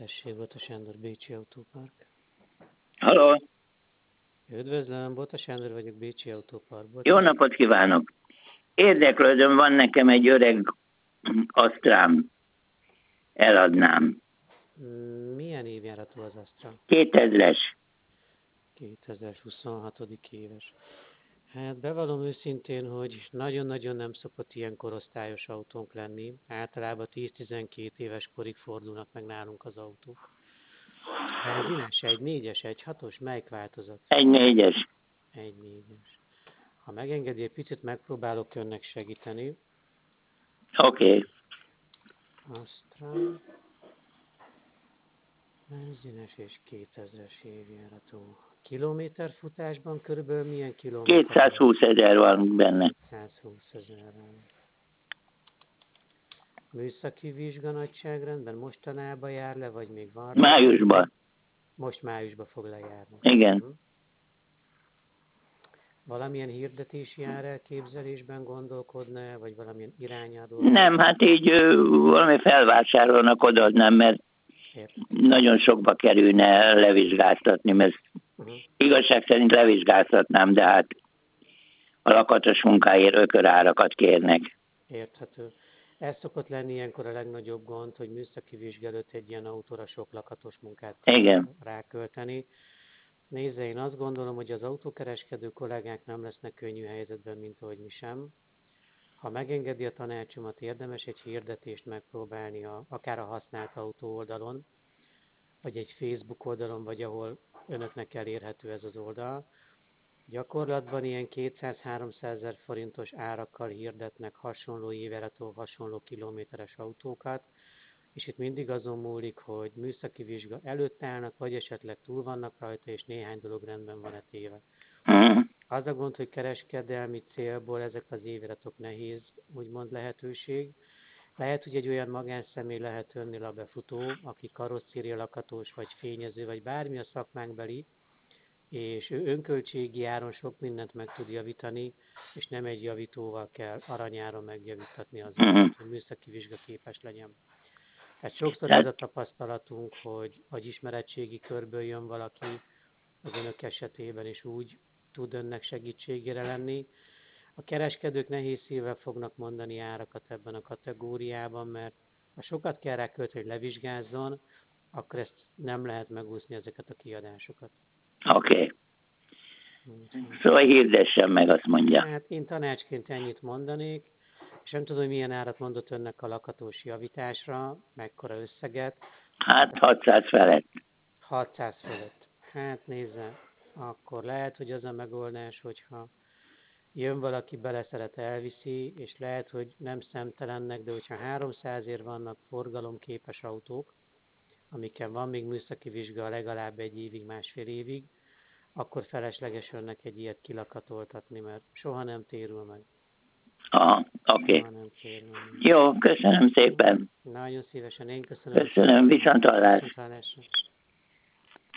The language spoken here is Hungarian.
Tessék, Bota Sándor, Bécsi Autópark. Halló, Üdvözlöm, Bota Sándor vagyok, Bécsi Autóparkból. jó napot kívánok! Érdeklődöm, van nekem egy öreg Astrám, eladnám. Milyen évjáratú az Astra? 2000-es. 2026. éves. Hát bevallom őszintén, hogy nagyon-nagyon nem szokott ilyen korosztályos autónk lenni. Általában 10-12 éves korig fordulnak meg nálunk az autók. Benzines, 1.4-es, 1.6-os, melyik változat? 1.4-es. 1.4-es. Ha megengedi, egy picit megpróbálok önnek segíteni. Oké. Astra, benzines és 2000-es évjáratú. Kilométerfutásban körülbelül milyen kilométer? 220 000 van benne. 220 000-rel. Műszaki vizsga nagyságrendben mostanában jár le, vagy még van? Májusban. Most májusban fog lejárni. Igen. Valamilyen hirdetési árelképzelésben gondolkodna, vagy valamilyen irányadó? Nem, hát így valami felvásárolnak odaadnám, mert nagyon sokba kerülne levizsgáztatni, mert igazság szerint levizsgáztatnám, de hát a lakatos munkáért ökörárakat kérnek. Érthető. Ez szokott lenni ilyenkor a legnagyobb gond, hogy műszaki vizsgálót egy ilyen autóra sok lakatos munkát kell rákölteni. Nézze, én azt gondolom, hogy az autókereskedő kollégák nem lesznek könnyű helyzetben, mint ahogy mi sem. Ha megengedi a tanácsomat, érdemes egy hirdetést megpróbálni, akár a használt autó oldalon, vagy egy Facebook oldalon, vagy ahol önöknek elérhető ez az oldal. Gyakorlatban ilyen 200-300 000 forintos árakkal hirdetnek hasonló évjáratú, hasonló kilométeres autókat, és itt mindig azon múlik, hogy műszaki vizsga előtt állnak, vagy esetleg túl vannak rajta, és néhány dolog rendben van-e téve. Az a gond, hogy kereskedelmi célból ezek az évjáratok nehéz, úgymond lehetőség. Lehet, hogy egy olyan magánszemély lehet önnél a befutó, aki karosszéria lakatos, vagy fényező, vagy bármi a szakmánkbeli, és ő önköltségi áron sok mindent meg tud javítani, és nem egy javítóval kell aranyáron megjavítatni az autót, hogy műszaki vizsga képes legyen. Tehát sokszor ez a tapasztalatunk, hogy ismeretségi körből jön valaki az önök esetében, és úgy tud önnek segítségére lenni. A kereskedők nehéz szívvel fognak mondani árakat ebben a kategóriában, mert ha sokat kell rá költeni, hogy levizsgázzon, akkor ezt nem lehet megúszni ezeket a kiadásokat. Oké. Szóval hirdessen meg, azt mondja. Hát én tanácsként ennyit mondanék, és nem tudom, hogy milyen árat mondott önnek a lakatós javításra, mekkora összeget. Hát 600 felett. 600 fölött. Hát nézze, akkor lehet, hogy az a megoldás, hogyha jön valaki, beleszeret, elviszi, és lehet, hogy nem szemtelennek, de hogyha 300-ért vannak forgalomképes autók, amiken van még műszaki vizsga legalább 1 évig, 1,5 évig, akkor felesleges önnek egy ilyet kilakatoltatni, mert soha nem térül meg. Oké. Jó, köszönöm szépen. Nagyon szívesen, én köszönöm. Köszönöm, viszonthallásra.